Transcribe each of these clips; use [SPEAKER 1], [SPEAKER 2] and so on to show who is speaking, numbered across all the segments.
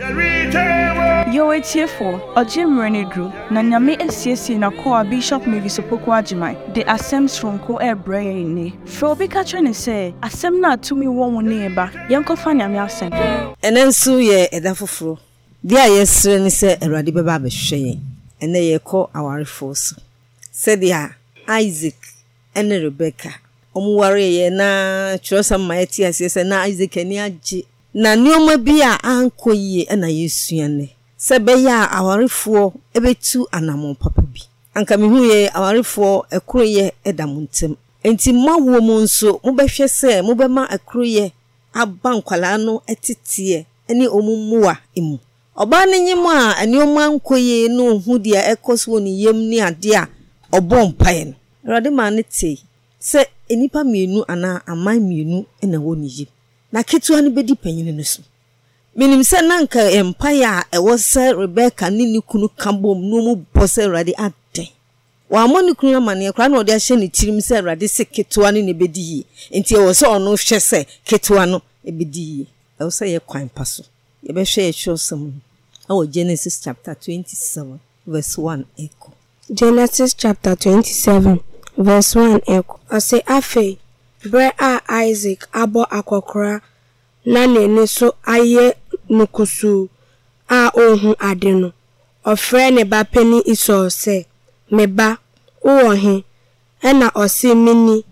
[SPEAKER 1] Yo, it's here for a Jim Renedru, Nanyame SCC na Koa Bishop Mavis Opokwa Jimai, the Assem's from Ko Air Brain. Frobi Catching say, Assem na to me one neighbor, Yanko Fanya Yasen.
[SPEAKER 2] And then so ye a dafofro. Dear yes, say a radiba baby shame, and they call our force. Said ya Isaac and Rebecca. Worry na Chosa mighty as yes, and Isaac and Yaji. Na nyoma bia anko ye na yesuane sebe ya awarefo ebetu anamon papa bi anka me hu ye awarefo ekro ye edamuntem enti mawo mu nso mobehwe se mobema ekro ye abankwala no etete eni omummuwa emu oba ne nyim a anyoma anko ye no hu dia ekoso ni yem ni ade a obompae no rade ma ne te se enipa mienu ana aman mienu na woni yim na ketua ni bedi panyini no so minim se nanka empire e wo se Rebecca ni kunu kambom no mu bose rade ade wa amoni kunu amane kra na ode ahye ni tirim se rade se ketua ni bedi yi enti e wo se ono hwe se ketua no e bedi yi e wo se ye kwan paso ye be hwe ye chosem o Genesis chapter 27 verse 1 echo
[SPEAKER 3] Genesis chapter 27 verse 1 echo ase afe bre a Isaac abo akokora na nene so aye nukusu a ohun ade no ofre ne ba pani iso se me ba wo he na osi mini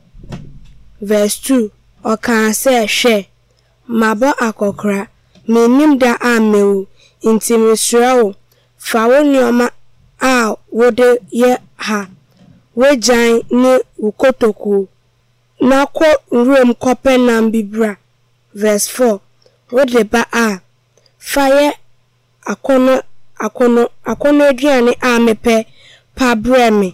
[SPEAKER 3] verse 2 o kan se hwe mabo akokora menim da amewu intimisrawo fa wonioma a wode ye ha wejan ni ukotoku na ko room kope nam bibra verse 4 wode ba a fire akono aduane a mepe pa breme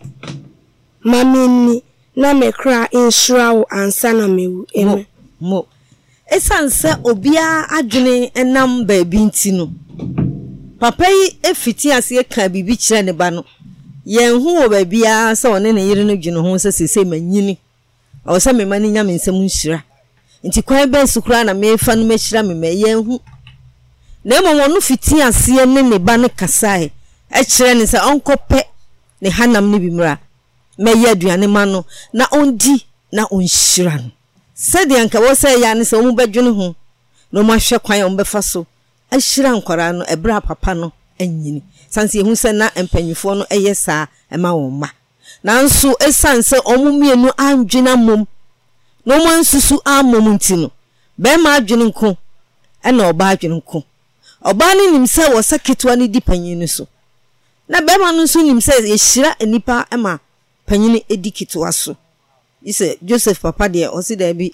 [SPEAKER 3] mamini na mekra insurawo ansa na mewu eme
[SPEAKER 2] mo esanse obia adwene enam ba bi ntino papa yi efiti ase ka bibi kire ne ba no yen hu wo ba bia se one ne yire no dwene ho se sese manyini o se me mani nya me nsem nhira nti kwan ben sukura na me fa no mehira me yen hu na mo no fiti ase ne ba ne kasae e kire ne se onkope ne hanam ne bimra me ye aduane ma no na ondi na onhira no se de anka wo se ya ne se o mu badwene ho no mo ahwe kwan o mbefa so ahira nkwara no ebra papa no anyini sanse ehu se na empanyifo no eyesa ema wo ma nanso esanse omumienu andwena mom no mo nsusu amom ntino be ma adwene nko na oba adwene nko oba ni nimse wo saketwa ni dipanyini so na be ma no nso nimse ehira enipa ema panyini edikitwa so ise Joseph papa de o si da bi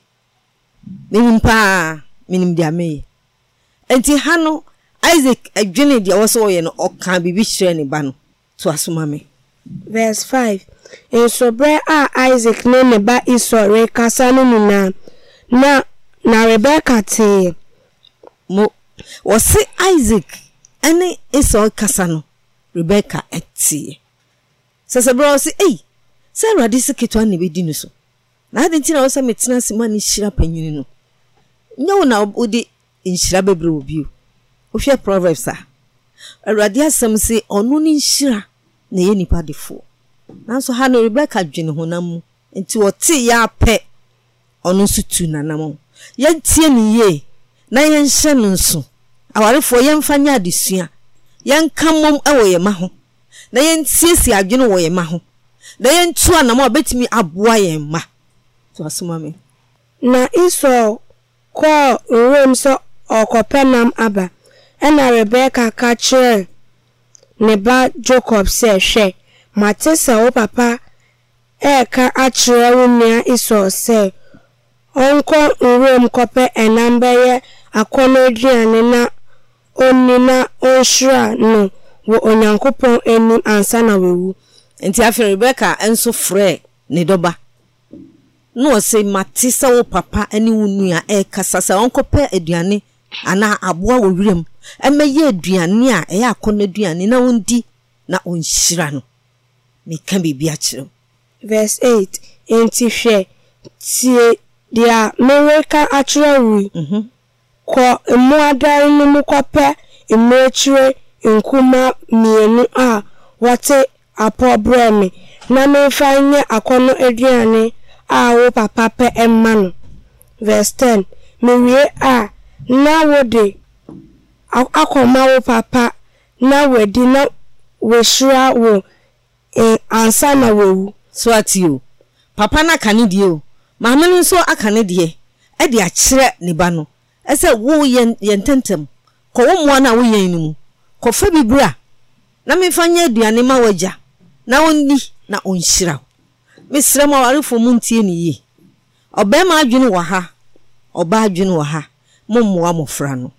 [SPEAKER 2] nimpa minim dia me enti hano Isaac adwene dia wo so ye no oka bibi hire ne ba no to asoma me
[SPEAKER 3] verse 5 en sobre a Isaac ne ba isore kasa no na Rebecca te
[SPEAKER 2] mo wo se Isaac ene isore kasa no Rebecca eti sese bro se se radi se ketwa ne bedi no so na ade ntina wo se metena se ma ne hira panyini no nyawo na odi nhira bebre obi o hwe Proverbs a awrade asem se onu ni nhira na ye nipa defo nanso ha no Rebecca dwene honam nti wote ya pe onu sutu nanam ye tie ni ye na ye nhye no nso awarefo ye mfanya adesua ye nkamom ewo ye ma ho na ye ntiesi adwene wo ye ma ho na ye ntu anam obetimi aboa ye ma to asoma me
[SPEAKER 3] na iso ko room so okopenam aba ena Rebecca ka kire ne ba Jacob se hwe matesa o papa ka akire wunia iso se onko room kope enambe akono aduane na onina onhira no wo onyankopon enim ansa na wewu
[SPEAKER 2] enti afi Rebecca enso frɛ ne doba no se matisa wo papa ani wunua kasa sa onkope aduane ana aboa wo wirem emeye aduane a akono aduane na wondi na onhira no me kan bibi a kire
[SPEAKER 3] verse 8 enti hwe tie dia America akire wi ko emuadar no mu kope imechire nkuma mienu a wate apobreme na mefanye akono aduane a wo papa pe emma no. Verse 10 mewie a na wode akoma wo papa na wedi na weshira wo ansa na wewu.
[SPEAKER 2] So atio papa na kanidie o maame no so akanidie e de akire ne ba no ese wo yententem ko wo mo na wo yen nimu ko fa bibura na mefanya aduane ma waja na wonni na onhyira mesrɛ ma warefo mu ntie ne yi obema adwene wo ha oba adwene wo ha mommoa mofra no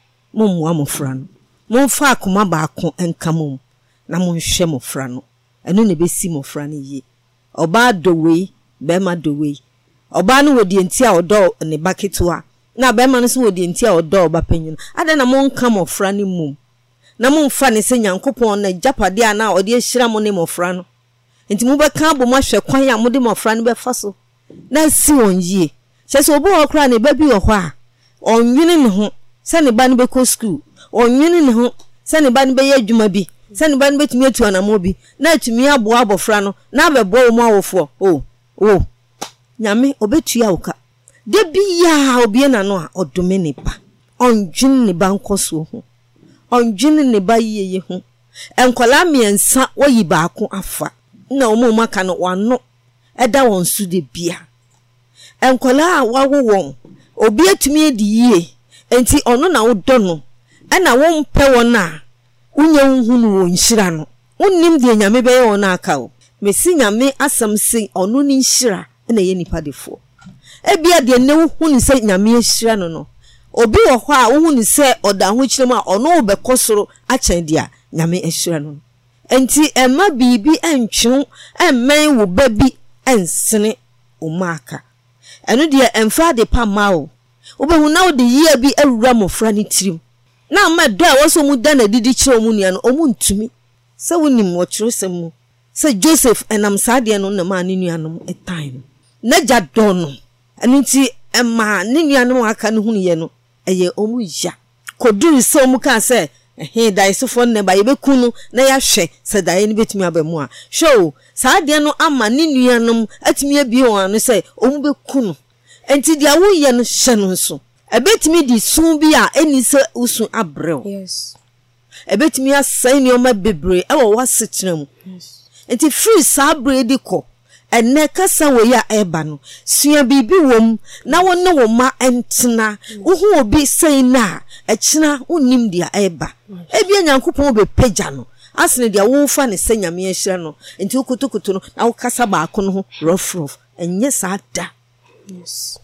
[SPEAKER 2] momfa akoma baako enkamom na monhwɛ mofra no eno ne besi mofra no yi oba dowei bema dowei oba no wodi enti a odo ne baketo na bema no so wodi enti a odo oba panyin ade na monka mofra no mum na momfa ne se Nyankopɔn na japade a na ode ahyira mo ne mofra no enti mu bɛka bo mahwɛ kwan a mo de mofra no bɛfa so na si won yie kyese obo okra ne ba bi wo hɔ a onwene ne ho se ne ba no bɛkɔ school onwene ne ho se ne ba no bɛyɛ adwuma bi se ne ba no bɛtumi atu anamo bi na atumi aboa abofra no na bɛbɔ wo mu awofo nyame obetua wo ka de bia obie na no a odome ne ba ondwene ne ba nkoso ho ondwene ne ba yeye ho enkola miensa woyi baako afa na omo maka no wano eda won su de bia enkola a wawo won obi atumi edi yie enti ono na wodɔ no na wo mpɛ won a unya nhunu wo nhira no unnim de nyame bɛyɛ won aka o mesi nyame asam sei ono ni nhira na ye nipa defo ebia de ne hunu sɛ nyame nhira no obi wo hɔ a wo hunu sɛ oda ho kyerem a ono wo bɛkɔ soro akyɛn dia nyame nhira no enti emma bibi entwe emmen wo ba bi ensene o maka eno de emfa de pa ma o obehu na wo de yie bi awura mofra ne tirim na ma do a woso mu da na didi kyerɛ mu nua no omu ntumi sɛ wonim wo kyerɛ sɛ mu sɛ Joseph enam saade no na ma ne nua no time na ja do no eno nti emma ne nua no aka ne hunu ye no eye omu ya koduru sɛ omu ka sɛ dai sofo ne ba yebekunu na ya hwɛ sɛ dai ne betumi abamu a show saade no ama ne nua no atumi abi won no sɛ omu bekunu enti dia wo ye no hye no so ebetimi di sun bi a eni se usun abrew
[SPEAKER 3] Yes.
[SPEAKER 2] ebetimi asai ni o ma bebre e wo wasekyena mu enti free sabre di ko enne kasa wo ya eba no sua bibi wom na wonne wo ma entena wo hu obi sei na ekyena unnim dia eba ebia Nyankopɔn be pagya no asene dia wo fa ne se nyame ahyira no enti wokotokoto no na wo kasa baako no ho rough enye saada.
[SPEAKER 3] Yes.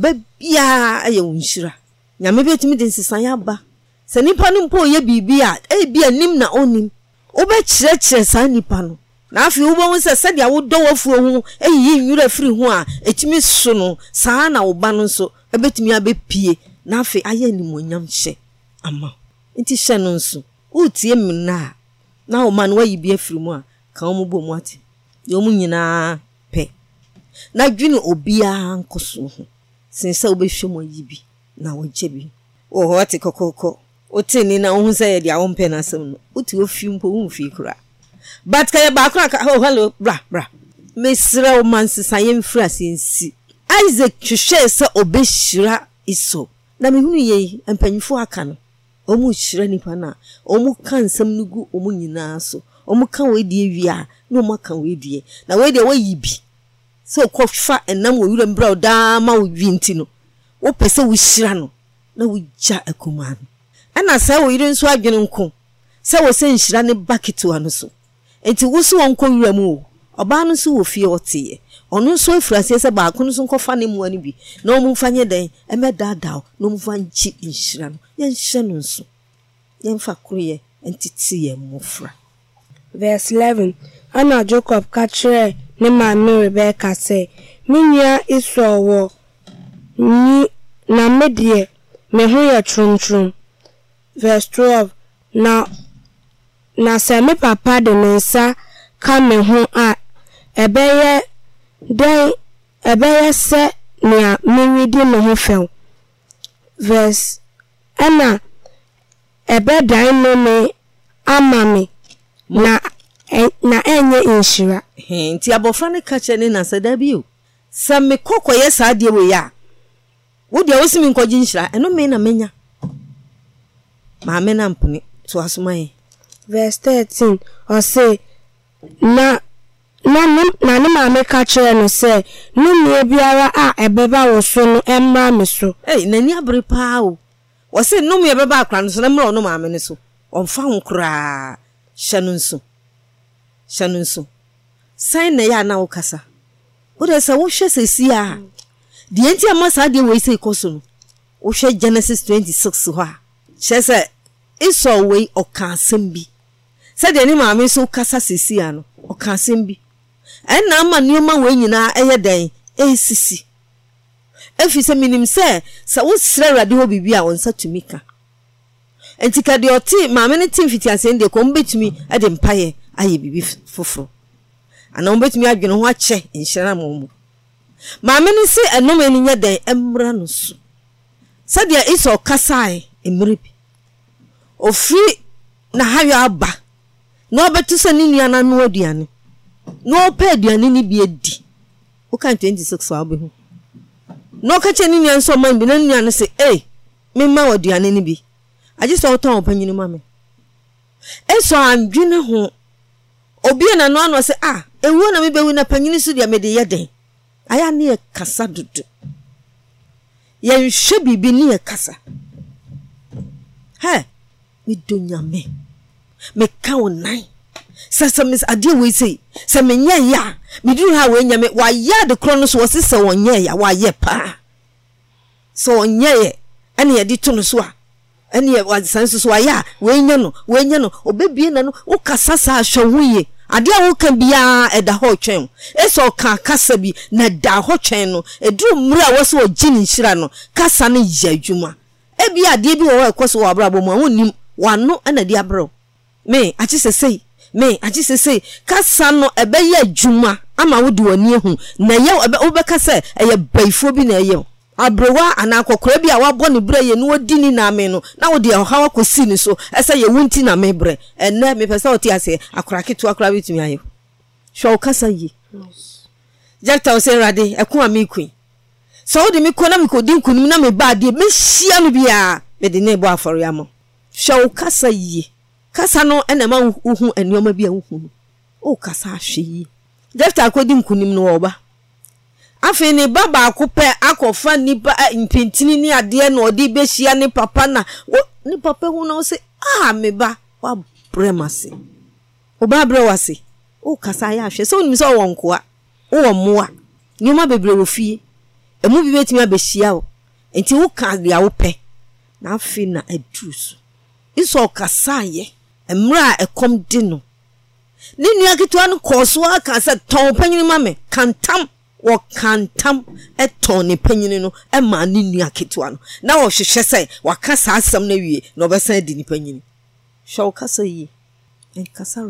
[SPEAKER 2] Obebia aye wonhyira nyame betimi de nsesan ya ba se nipa no mpo ye bibia bia nim na onim obekyerɛkyerɛ sa nipa no na afi wo bo se se dia wo dɔ wafuo ho eyi nwura firi ho a etimi so no saa na wo ba no so ebetimi abepie na afi aye nimonyam hye ama nti hye no nso utie mna na wo man wayi bia firi mu a ka wo bo mu ate yo mu nyina pe na dwene obia nkoso ho sinsa obehwe mo yibi na wojebi o ho ate kokoko otini na ohun say dia won pe na asem no uti ofi mpo unfi kura but kaya ba kura oh hello bra mesra o mansisa yemfra sensi Isaac hwehwe se obehira iso na mehunu ye empanyifo aka no omu hira nipa na omu kan nsem nugu omu nyina so omu kan we die wia na omu kan we die na we die wayibi so kofa enam wo wura mbra da ma wo winti no wo pese wo hira no na wo gya akuma no ana sa wo yire nso adwene nko se wo se nhira ne baketo ano so enti wo so won ko wura mu oba no so wo fie wote ono so afrase se ba ko no so nkofa ne mu ani bi na o mu fanye den emedada na o mu fanchi nhira no ye nhye no nso ye mfa kroye entiti ye mofra.
[SPEAKER 3] Verse 11 ana Jacob katre ne maame Rebecca say minya isowo ni na medie me ho ye trum. Verse 12 na se me papa de mensa ka me ho a ebeye se nea mewidi me ho few. Verse ana ebe dan no me ama me na enye inshira
[SPEAKER 2] nti abofra ne ka che ne na sada bi o sa me kokoye sa de we ya wo de wo simi nkoji inshira eno me na menya ma me na mpune to asomai
[SPEAKER 3] verse 13 or say na ma ka chere no say no biara a ebeba wo so no emra me so
[SPEAKER 2] nani abere pa o wo say no me ebeba akra no so na mra no ma me ne so omfa ho kra hye no nso sai na ya na wo kasa wo de say wo hwe sesi a de enti amasa de we say koso no wo hwe Genesis 26 ho a hye say Esau we oka asem bi say de ni ma me so kasa sesi a no oka asem bi na ama nioma we nyina eye den esisi efi se minim se wo sre rade ho bibi a wonsa tumika entika de oti ma me ne timfiti ase de ko mbetumi ade mpaye aye bibi foforo ana mbetumi adwene ho ache nhyira mo ma me ne se enom eni nya den emra no so se de iso kasai emrebi ofri na hayo aba na obetu se ni nua no aduane no pay aduane ni bi edi o kan 26 wa behu no ka che ni nua nso man bi na nua no se me ma aduane ni bi aje so ton opanyini ma me eso andwene ho obi na no ano se ewu na me bewu na panyini so dia me de yeden aya ne kasa dudu ye hwe bibi ne kasa me donya me ka onan sesamis ade we say se me nya ya me duru ha we nya me wa ya de kro no so se se wonye ya wa ye pa so onye ye ene ye di to no so a ene ye wa san so ya we nya no obebie na no wo kasa sa hwe ade a wo kan bia eda ho twen eso ka kasa bi na da ho twen no eduru mura wo so ogini nhira no kasa ne ya adwuma ebi ade bi wo ekoso wo abrabo mu wonim wano na di abro me achi sesei kasa no ebe ye adwuma ama wo di wani ehu na ye wo be kasa eye baifo bi na ye abrewa anakokora bi a wabɔ ne bre ye no wodi ni na me no na wo de ha wakosi ni so ese ye wunti na me bre enne me pesa oti ase akora ketu akora bitumi ayo hwo kasa yi jekta o se rade eko ami kuin so wo de me ko na me ko di kunum na me ba de me hia no bia me de ne bo aforo ya mo hwo kasa yi kasa no ene ma uhu enioma bia uhu o kasa ahwe yi jekta akodi nkunim no oba afi ni baba akupe akofa nipa mpintini ni ade na odi behia ni papa na ni papa hu na o se me ba wa bremase o ba brewase o kasa ya hwe so ni so wonkoa wo moa nyoma bebre wo fie emu bi betimi abehia wo enti wo ka ya wo pe na afi na adruso iso kasa ye emra ekom di no ni nua ketua no koso aka se ton panyini mame kantam wo kantam eton ni panyini no e ma ni nua ketua no na wo hwehwe se wakasa asam na wie na obesan di ni panyini hwo kasa yi enkasa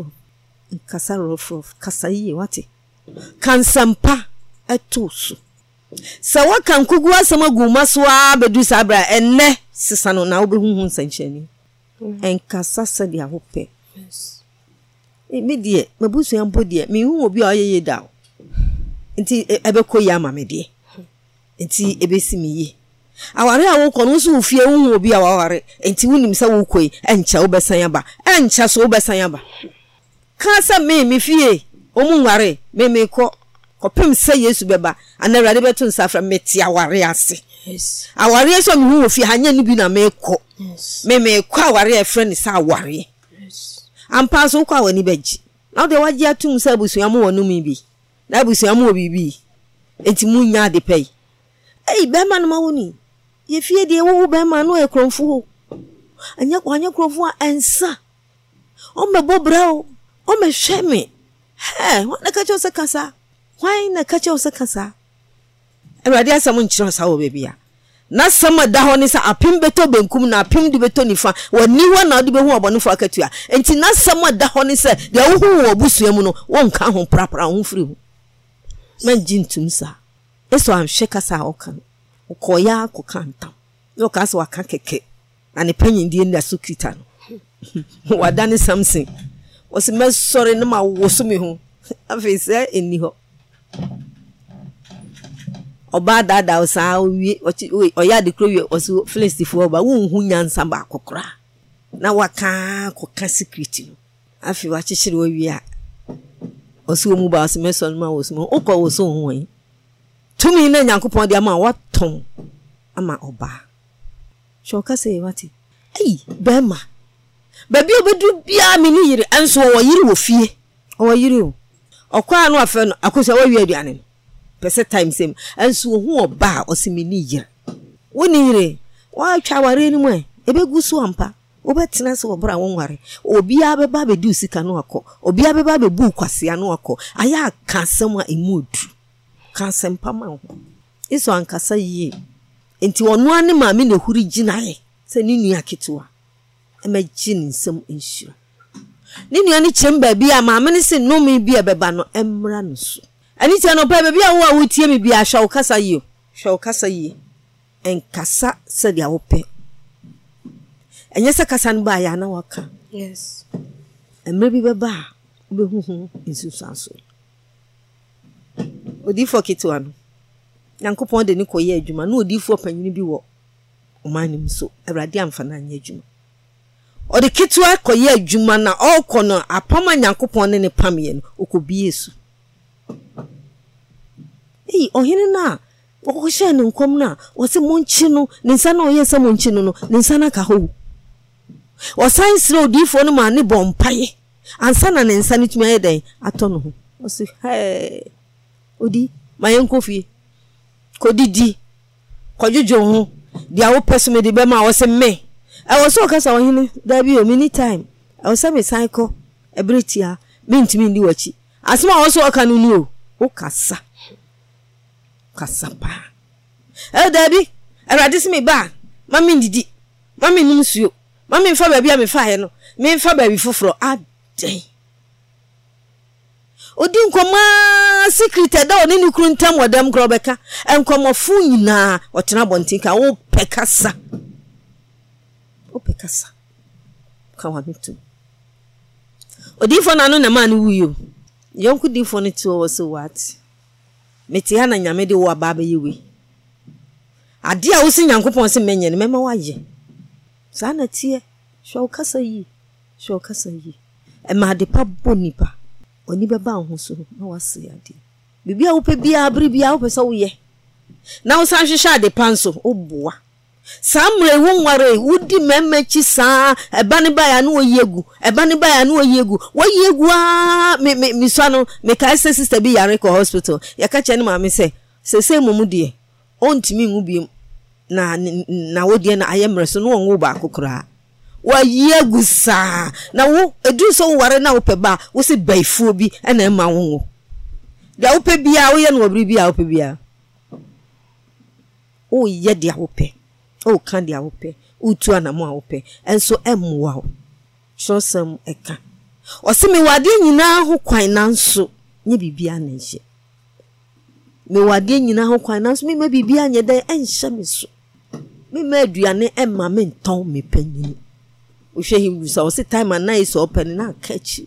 [SPEAKER 2] rofo kasa yi wate kansampa etosu se wakan kugu asam aguma so a bedu sabra enne sisa no na obehuhu nsanchani enkasa se dia hope yes me die mabusu ampo die me hu obi a oyeye da nti ebekọ ya ma me die nti ebesi me yi aware a wo kono so ufie hu obi a waware nti wunim se wo koi encha wo besan aba encha so wo besan aba ka sa me fie omu nware me ko kopem se Yesu beba anawade beto nsafra meti aware ase yes aware so me hu ofie hanya ni bi na me ko yes me ko aware e friend sa aware yes ampa so kwa wani beji na de waji atum sa busuam wonu mi bi na busuam obibi enti munya de pay be ma no ma woni ye fie de wo be ma no e kronfo anya kronfo ensa o me bobra o me hweme wana ka cho se kasa why na ka cho se kasa Ewurade asam nkyiro sa wo bebia na sama da ho ni sa apim beto benkum na apim di beto nifa wani ho na odi behu obonfo akatua enti na sama da ho ni se de wo hu wo busuamu no wonka ho prapra ho firi ho man jintum sa eso am hwe kasa okan ukoya kokantam yo kasa waka keke na ne panyin die nda so kita no wadane Samson osi mesore na ma woso me ho afi se eni ho oba dada osa wi oya de kro wi osi Filistifo oba wonhu nyansa ba kokora na waka koka secret no afi wa chichiri wi a osi omu ba osi mesore ma woso mo okọ woso ho yi tumi na Nyankopon de ama waton ama oba shoka say wati bema baby obedu bia me ni yire enso wo yire wo fie wo yire o okwa no afa no akosa wo wi aduane no pese time same enso hu oba osimi ni yire woni yire wa twa ware ni mu ebegu so ampa obetena se obra wonware obi abeba bedu sika no akọ obi abeba bebu kwase no akọ aya kasem a emudu kasem pama ho iso ankasa yie enti ono ane ma me na huri ginae se ni nua ketewa imagine nsem ensure ni nua ni chemba bia ma me ne se no me bia beba no emra no so ani tie no pa bia wo a wotie me bia hwa wo kasa yie enkasa se dia wo pe enye se kasa no ba ya na waka
[SPEAKER 3] Yes.
[SPEAKER 2] emre bi beba obehuhu insusanso odifo ketewa no Nyankopon de ni koye adwuma na odifo panyini bi wo omanim so Awurade amfana anya adwuma odi ketewa koye adwuma na okọ no apama Nyankopon ne pamye no okobie su ohene na okọhye ne nkom na wose monchi no ne nsa na oyese monchi no ne nsa na ka ho o science odifo no ma ne bompaye ansa na ne nsa ne tumi ayeden ato no ho wose odi mayen kofie kodidi kojojo ho dia wo person de be ma wo se me e wo so kasa wo hini da bi o many time e wo se me cycle ebretia me ntimi ndi wachi asema wo so aka no ni o kasa pa e da bi Awurade se me ba mami ndidi mami nim suyo mami fa ba bia me fa he no me fa ba bi foforo aden odi nkoma secret da oni ni kru ntam wadam kro beka enkomofu nyina otena bontinka wo pekasa ka wa mitu odi fo na no na man wuyo yonku di fo ne to wo so what meti ha na nyame de wo aba ba yewe ade a wo si Nyankopon se menye ne mema waye sa na tie hwo kasa yi e ma de pa bonipa oni beba ho so na wase ade bibia wo pe bia abri bia wo pese wo ye na wo san hwehwe ade panso oboa samre wonware wudi memmechi sa eba ne ba ya no oyegu woyegu a me so no me kai sister bi yare ko hospital ya ka che ne ma me se momu de ontimi ngu bi na wo de na ayemre so no won ba akokora wa yegu sa na wo edu so ware na wo pe ba wo se baifuo bi na ma wo da wo pe bia wo ye no obri bia wo pe bia o ye dia wo pe o kan dia wo pe utu anamo a wo pe enso emwa wo so sam eka o se me wade nyina ho kwan nanso nye bibia na nje me wade nyina ho kwan nanso me ma bibia nye den enhye me so me ma aduane emma me nton me panyini o hwe him so say time and night so open na catch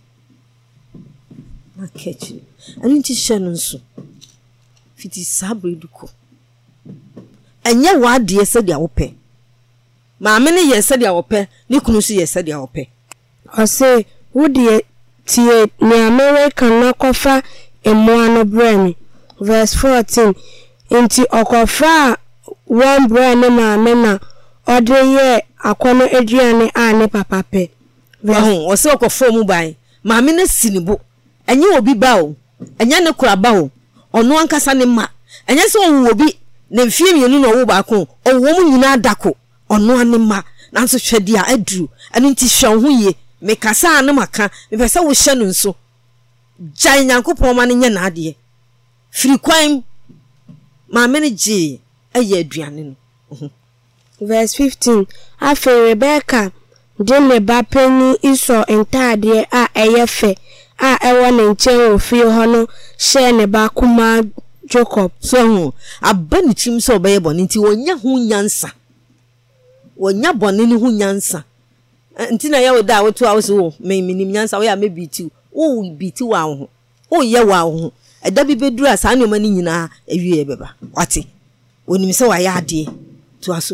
[SPEAKER 2] ani ti hye no nso fiti sabre duko enye wade se dia wo pe ma me ne ye se dia wo pe ni kunu so ye se dia wo pe
[SPEAKER 3] o say wodi tie ni American na kofa emuano bremi verse 14 inti okofa one brand ma me na ode ye akono aduane a ne papa pe
[SPEAKER 2] o se okofo mu ban ma me na sinibo enye obi ba o enye ne kura ba o ono ankasa ne ma enye se owo obi ne mfie mienu no wo ba ko owo mu nyina dako ono ane ma nanso hwede a aduru ani nti hwe ho ye me kasa na maka me pese wo hye no nso jan Nyankopon ma ne nye na ade firi kwan ma me ne ji aye aduane no
[SPEAKER 3] verse 15 afi Rebecca de ne ba pani iso entade a eyefe a ewo ne nchen ofie ho no hye ne ba kuma Jacob
[SPEAKER 2] so abani chim so be bo nti wonya hu nyansa wonya bone ne hu nyansa nti na ye wo da wo to awo so me minim nyansa wo ya me biti wo biti wa ho wo ye wa ho eda bi beduru asa ne ma ni nyina awie beba wate onim se wa ya ade to aso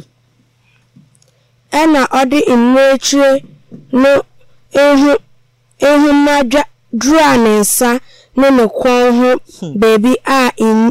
[SPEAKER 3] ena odi imretre no ehu madwa dra nensa ne ne kwon ho baby a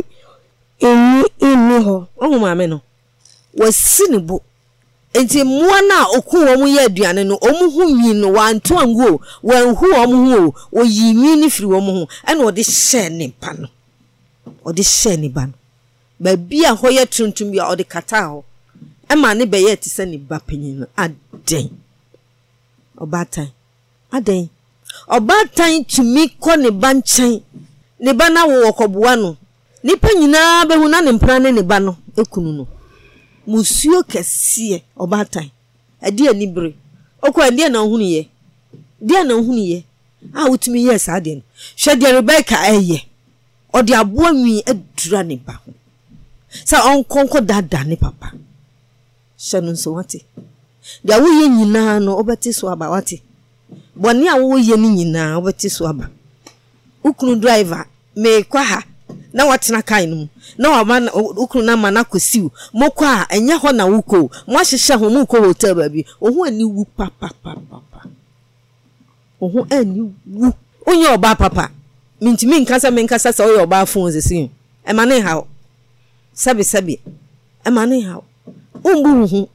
[SPEAKER 3] inni ho
[SPEAKER 2] ohu maame no wasi ne bo enti mua na oku wo mu ye aduane no omu hu nwi no wanto angu wanhu wo mu hu o yi nwi ni firi wo mu hu ena odi hye ne pa no odi hye ne ba no ba bia ho ye tuntum bia odi kata ho ema ne be ye ti se ne ba panyin no aden obatan aden obatan tumi ko ne ba nchen ne ba na wo koboa no nipa nyina be hu na ne mpra ne ba no ekunu no musuo kese obatan ade ani bre okwa ade na hunu ye de na hunu ye a wutumi ye sa de no hwe de Rebecca eye ode abo anwi adura ne ba ho sa onkonko dada ne papa hwe so wate de wo ye nyina no obeti so aba wate boni a wo ye ni nyina obeti so aba ukunu driver me kwa ha na watena kan no na wa ukunu na mana kosiu mokwa enya ho na wuko mo ahihye ho mu ko hotel ba bi ohu ani wu papa ohu ani wu onye oba papa mintimi nkasa sa oye oba phone zesi e mane ha sabi e mane ha umburu hu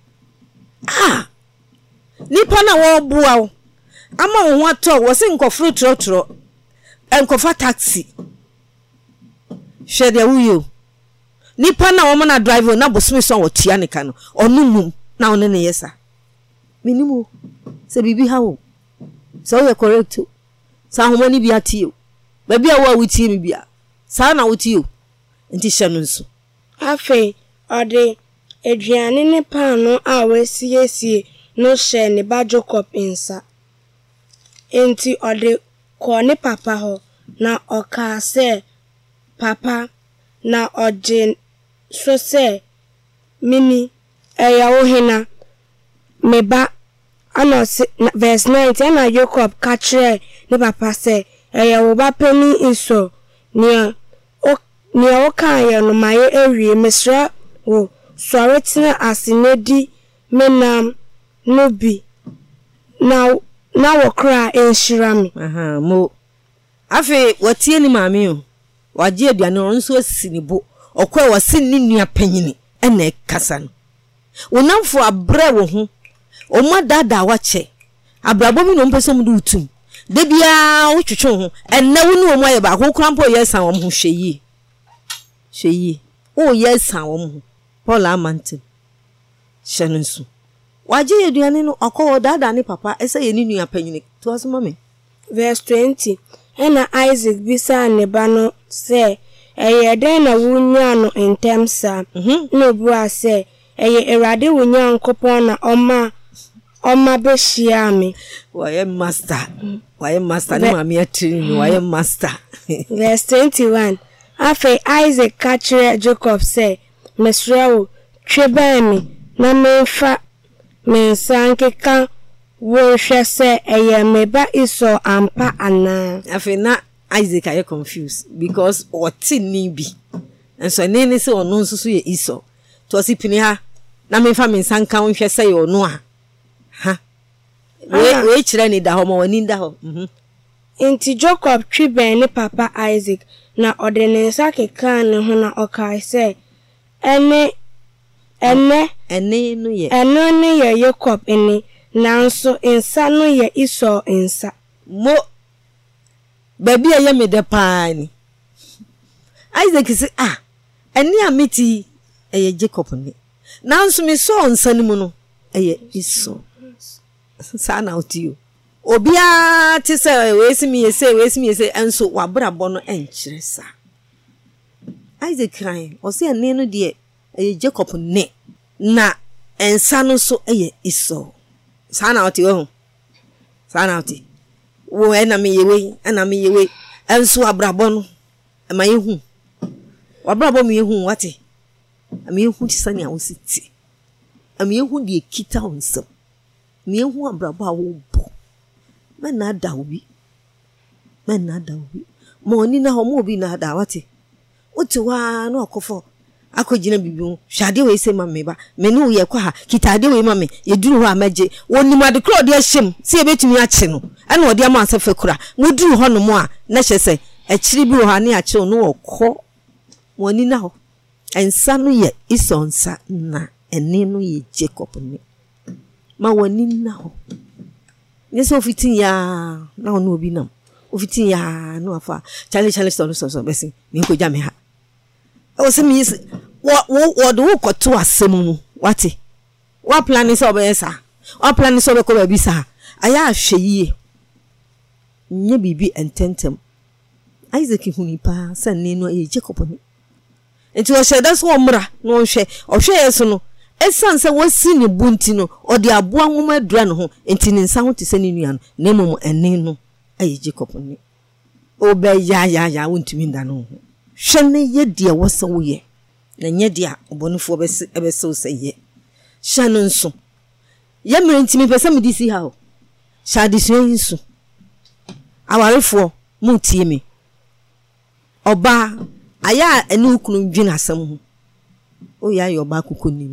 [SPEAKER 2] nipa na wo bua ama wo ato wo se nkofru trotro enkofa taxi hwe de wuyo nipa na wo na driver na bosumi so wo tia ne ka no onumum na one ne yesa minimu se bibi ha wo so we correct sa homani bi atio ba bia wo awutie mi bia sa na wutio nti hye no nso
[SPEAKER 3] afi ode aduane ne paano a wasiesie no hye ne ba Jacob insa enti ode ko ne papa ho na oka se papa na ode so se mimi eya wo hena meba ana verse 9 na Jacob kachre ne papa se eya wo ba pani iso ni o kan ye no maye ewie mesra wo soretina asinedi menam no bi na wo kra enshirami
[SPEAKER 2] mo afi watie ni maami o waje aduane onso asinibo okwa wase ni nua panyini ena kasa no wonamfo abre wo ho oma dada wache abrabo mi no mpese mu utum de bia wo twetwe ho ena wo ni omo aye ba ko krampo yesan wo ho hweyi o yesan wo ho Paul Amantin shenunsu waje aduane no akọ dada ni papa ese ye ni nua panyini to asoma me
[SPEAKER 3] verse 20 ena Isaac bisa ne ba no se eye den na wunya no entemsa no bua se eye erade wunya nkopon na oma be hia me
[SPEAKER 2] waye master ni mami atiri ni waye master
[SPEAKER 3] verse 21 afi Isaac kachire Jacob se mesrawo tweba mi na menfa mensankeka wo hwe se eye meba iso ampa ana
[SPEAKER 2] afi na Isaac are confused because oti ni bi enso nene se ono nsusu ye iso to si pini ha na menfa mensanka wo hwe se ye ono a ha we kire ni da ho ma wani da ho
[SPEAKER 3] Inti Jacob tweben ni papa Isaac na odenensa keka ne ho na okai se ene
[SPEAKER 2] no ye
[SPEAKER 3] Jacob ene nanso insa no ye iso insa
[SPEAKER 2] mo baby aye me de pani Isaac say ene ameti eye Jacob ni nanso me so nsa ni mu no eye iso sa na otio obia ti se wesimi yese enso wabrabo no enkyere sa Isaac crying o se ene no de eye Jacob ne na ensa no so eye iso sa na otio sa na otio wo ena me yewe enso wabrabo no ma yehu wabrabo me yehu wate me yehu ti sani a wositi Amiehu de kita onsem. Miehu abrabo a wo bo. Men na da obi. Mo ni na ho mo obi na da wate. Wote wa na okofo. Akogina bibi ho. Hwade we se mamme ba. Me ne wo ye kwa ha. Kitade we mamme. Ye duru ho amaje. Woni made kro de ahyem. Se e betumi ache no. Ana ode ama asefe kura. Wo duru ho no mo a na hyese. Echiri bi ho ane ache no okọ. Woni na ho. Ensa no ye isonsa na ene no ye Jacob ni. Ma woni na ho. Nyese ofitin ya na ono obi nam. Ofitin ya no afa. Chale so besi. Mi ko ja me ha. O se mi wo do koto asem mu. Wati. Wa plan so be sa. Wa plan so be ko ba bi sa. Aya ahwe yie. Nye bibi ententem. Isaac hunipa sanne no e Jacob ni. Enti wo hye da so omra no hwe. Ohwe yeso no esanse wasi ne bunti no ode aboa nwoma adura no ho enti ne nsa ho te se ne nua no na mom ene no aye Jacob ni. Obe ya wontumi nda no ho. Hwe ne ye de wo se wo ye. Na nye de a obonifo ebe se wo se ye. Hwe no nso. Ye mere ntimi pese me disi ha o. Shadi so yinsu. Awarefo mu tie me. Oba aya ene ukunu dwina asem ho. O ya yo ba kukonim.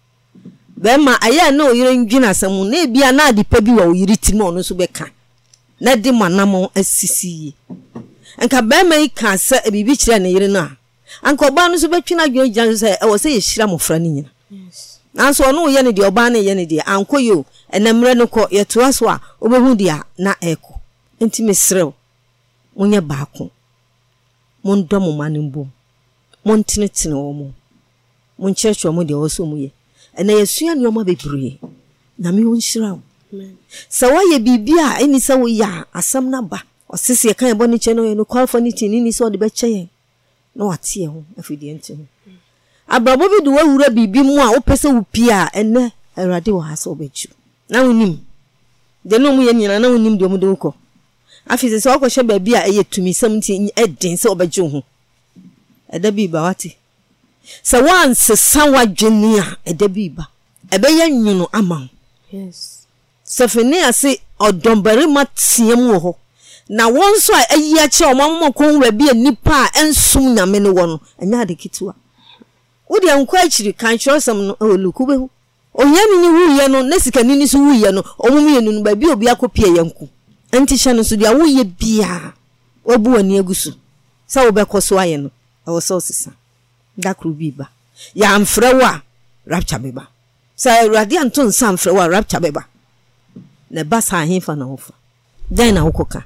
[SPEAKER 2] Bema aya na oyire ndwina asem ho na bia na adipa bi wa oyire ti no no so beka. Na de manamo asisi. Enka bema yi ka se bibi kire na yire na. Anka oba no so betwina dwon gyan se e wo se ye hira mofra ni nyina. Yes. Nanso ono ye ne de oba na ye ne de ankoyo enamre no ko ye to aso a obehu dia na eko. Enti mesrew. Munye baako. Mon domo manimbo. Mon tinetine wo mo. Mon checho mo de wo so mu ye. Ena yesua nyoma bebree. Na me wonhyira wo. Amen. Sawa ye bibia eni sawo ya asam na ba. Osisi ye kan boni che no ye no kwalfo ni tini ni so de be che ye. Na wate ye ho afidi enti ho. Abrabo bi de wawura bibi mu a wo pese wo pia ene Awurade wo ha so beju. Na wonim. De no mu ye nyina na wonim de mu de wo afise se okwohye ba bia eye tumi samti edin se obeju ho. Eda bi ba wate. Se once sawadwene a eda bi ba. Ebe ye nwunu ama. Yes. Sefene ase odombere matiem wo ho. Na wonso a ayi a che omammo konwa bi nipa a ensum nyame ne wo no enya de kitua. Wo de ankwa achiri kan chosam no oluku behu. Onyani ni wuye no nesika nini so wuye no omumye nu ba bi obi akopie yanku. Enti hye so dia wuye bia obu ani agusu. Sa wo bekoso aye no e wo so sisa. Dakru biba. Ya amfrewa rapcha beba. Sa Awurade anto nsa amfrewa rapcha beba. Na basa ahemfa na wofa. Dan na wokoka.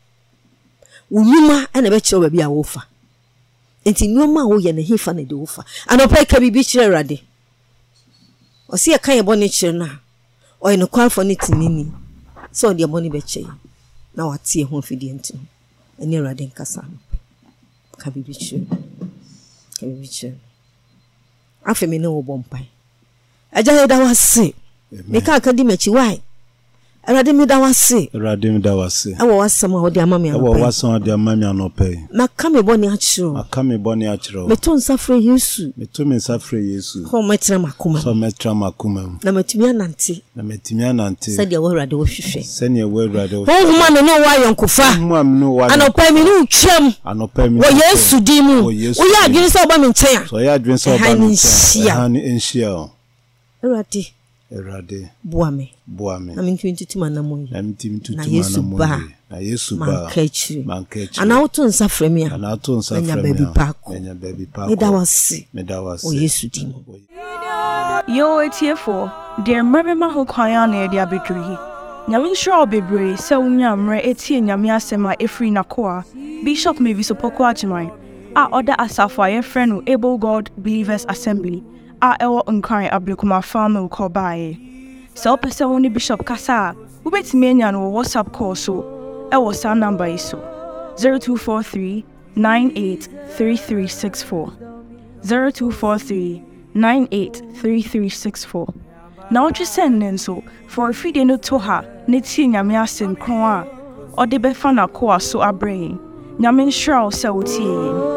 [SPEAKER 2] Unyuma ene be kire ba wofa. Enti nyoma wo ye na hefa na de wofa. Anopa ka bibi kire Awurade. Osi e kan ye boni kire na. O ye no kwafo ne tinini. So de boni be kire. Na watie ho fidi enti. Ene Awurade nkasa. Ka bibi kire. Afe me ne wo bompai. Aja he da wase. Me ka di machi why. Awurade me da wase. Awo wasam a odi amame anope. Na ka me boni achiro. Me to nsafre Yesu. Ho metra makuma. Na metumi anante. Sadia wo Awurade wo hwehwe. Ho huma me no wa yonkofa. Anope me no twam. Wo Yesu di mu. Wo ya adwene se oba me nchen a.
[SPEAKER 4] So ya adwene se oba me nchen. Hani enhia. Awurade
[SPEAKER 2] boame na mintu manamo na Yesu ba mankachi ana oto nsa frame a anya baby pako eda wase o Yesu dim
[SPEAKER 1] yo etiefo dear mabema ho kwan na dia beduri nyame nshira obebre se unya mre etie nyame asema efri nakoa Bishop Mavis Opoku Agyemang a order asafa ye friend Able God Believers Assembly a ewo nkran ablekuma family call by so pese woni Bishop kasa ubetimi enya no WhatsApp call so ewo sa number iso 0243 983364 0243 983364 now just send nso for feed no to her ne tie nyame asem kron a ode be fa na ko so abrain nyame nshira o se wotie